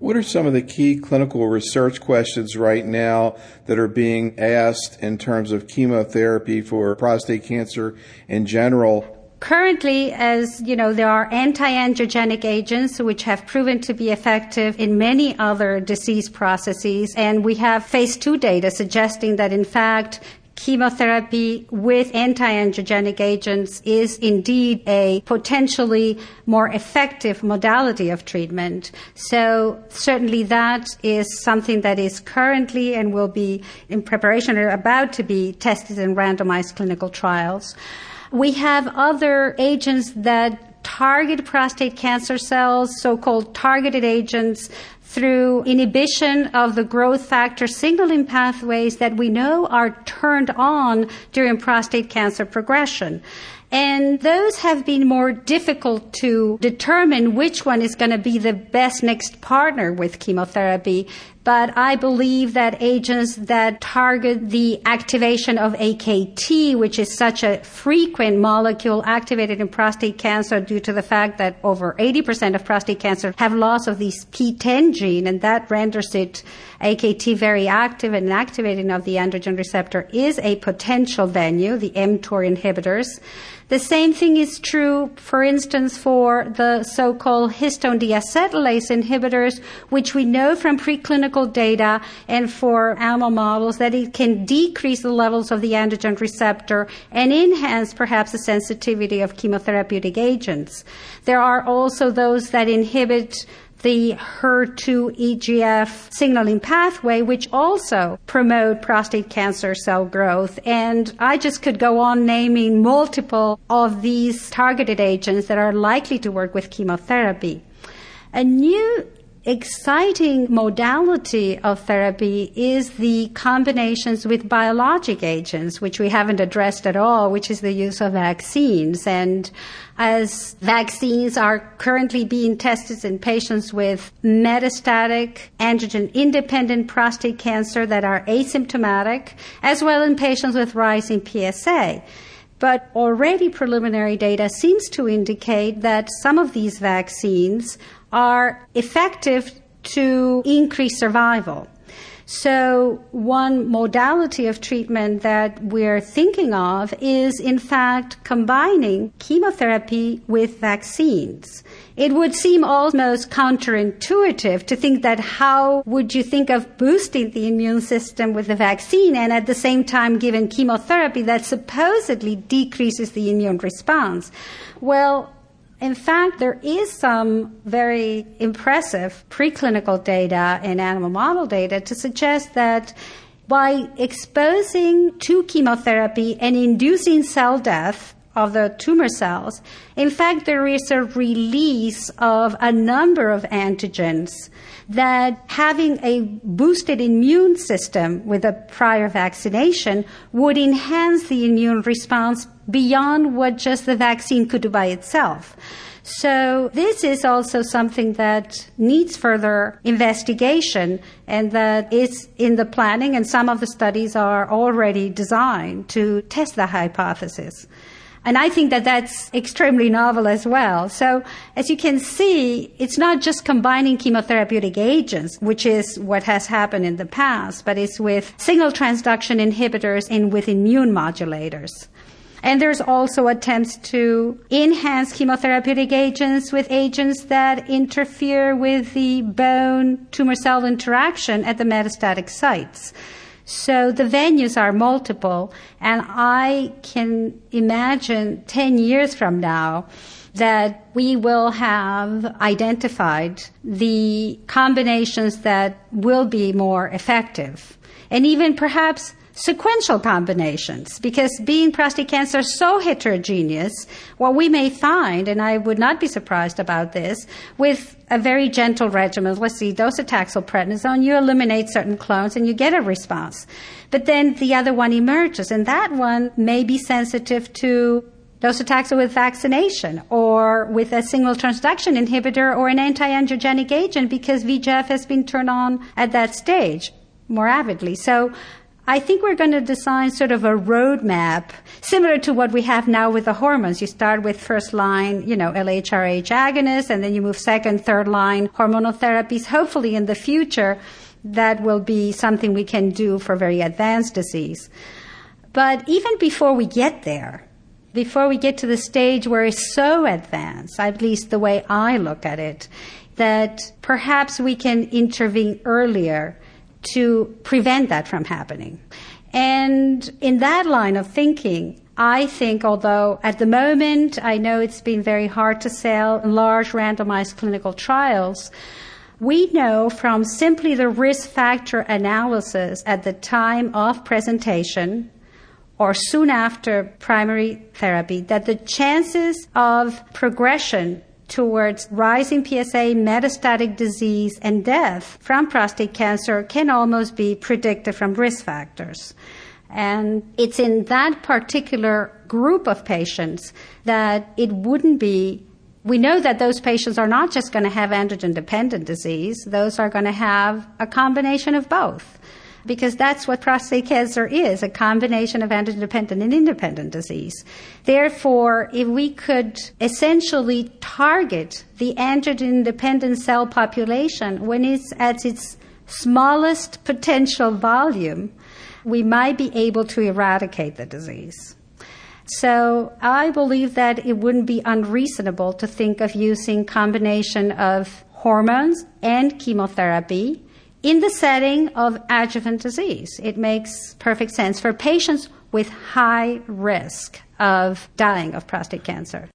What are some of the key clinical research questions right now that are being asked in terms of chemotherapy for prostate cancer in general? Currently, as you know, there are anti-angiogenic agents which have proven to be effective in many other disease processes, and we have phase 2 data suggesting that, in fact, chemotherapy with anti-angiogenic agents is indeed a potentially more effective modality of treatment. So certainly that is something that is currently and will be in preparation or about to be tested in randomized clinical trials. We have other agents that target prostate cancer cells, so-called targeted agents, through inhibition of the growth factor signaling pathways that we know are turned on during prostate cancer progression. And those have been more difficult to determine which one is going to be the best next partner with chemotherapy. But I believe that agents that target the activation of AKT, which is such a frequent molecule activated in prostate cancer due to the fact that over 80% of prostate cancer have loss of this PTEN gene, and that renders it AKT very active, and activating of the androgen receptor is a potential venue, the mTOR inhibitors. The same thing is true, for instance, for the so-called histone deacetylase inhibitors, which we know from preclinical data and for animal models that it can decrease the levels of the androgen receptor and enhance perhaps the sensitivity of chemotherapeutic agents. There are also those that inhibit the HER2 EGF signaling pathway, which also promote prostate cancer cell growth. And I just could go on naming multiple of these targeted agents that are likely to work with chemotherapy. A new exciting modality of therapy is the combinations with biologic agents, which we haven't addressed at all, which is the use of vaccines. And as vaccines are currently being tested in patients with metastatic androgen-independent prostate cancer that are asymptomatic, as well in patients with rising PSA. But already preliminary data seems to indicate that some of these vaccines are effective to increase survival. So one modality of treatment that we're thinking of is, in fact, combining chemotherapy with vaccines. It would seem almost counterintuitive to think that how would you think of boosting the immune system with a vaccine and at the same time giving chemotherapy that supposedly decreases the immune response? Well, in fact, there is some very impressive preclinical data and animal model data to suggest that by exposing to chemotherapy and inducing cell death of the tumor cells, in fact, there is a release of a number of antigens that having a boosted immune system with a prior vaccination would enhance the immune response beyond what just the vaccine could do by itself. So this is also something that needs further investigation and that is in the planning, and some of the studies are already designed to test the hypothesis. And I think that that's extremely novel as well. So as you can see, it's not just combining chemotherapeutic agents, which is what has happened in the past, but it's with signal transduction inhibitors and with immune modulators. And there's also attempts to enhance chemotherapeutic agents with agents that interfere with the bone tumor cell interaction at the metastatic sites. So the venues are multiple, and I can imagine 10 years from now that we will have identified the combinations that will be more effective, and even perhaps sequential combinations, because being prostate cancer so heterogeneous, what we may find, and I would not be surprised about this, with a very gentle regimen, let's see, docetaxel prednisone, you eliminate certain clones and you get a response. But then the other one emerges, and that one may be sensitive to docetaxel with vaccination or with a signal transduction inhibitor or an anti-angiogenic agent because VEGF has been turned on at that stage more avidly. So I think we're going to design sort of a roadmap similar to what we have now with the hormones. You start with first line, LHRH agonists, and then you move second, third line hormonal therapies. Hopefully in the future, that will be something we can do for very advanced disease. But even before we get there, before we get to the stage where it's so advanced, at least the way I look at it, that perhaps we can intervene earlier to prevent that from happening. And in that line of thinking, I think, although at the moment I know it's been very hard to sell large randomized clinical trials, we know from simply the risk factor analysis at the time of presentation or soon after primary therapy that the chances of progression towards rising PSA, metastatic disease, and death from prostate cancer can almost be predicted from risk factors. And it's in that particular group of patients that it wouldn't be. We know that those patients are not just going to have androgen-dependent disease. Those are going to have a combination of both, because that's what prostate cancer is, a combination of androgen-dependent and independent disease. Therefore, if we could essentially target the androgen-dependent cell population when it's at its smallest potential volume, we might be able to eradicate the disease. So I believe that it wouldn't be unreasonable to think of using combination of hormones and chemotherapy in the setting of adjuvant disease. It makes perfect sense for patients with high risk of dying of prostate cancer.